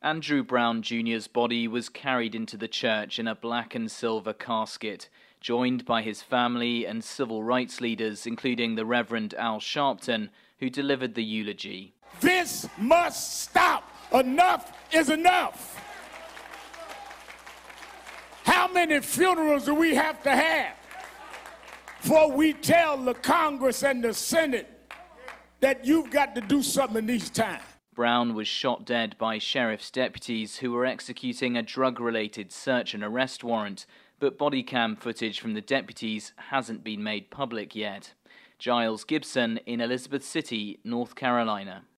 Andrew Brown Jr.'s body was carried into the church in a black and silver casket, joined by his family and civil rights leaders, including the Reverend Al Sharpton, who delivered the eulogy. This must stop. Enough is enough. How many funerals do we have to have before we tell the Congress and the Senate that you've got to do something in these times? Brown was shot dead by sheriff's deputies who were executing a drug-related search and arrest warrant, but body cam footage from the deputies hasn't been made public yet. Giles Gibson in Elizabeth City, North Carolina.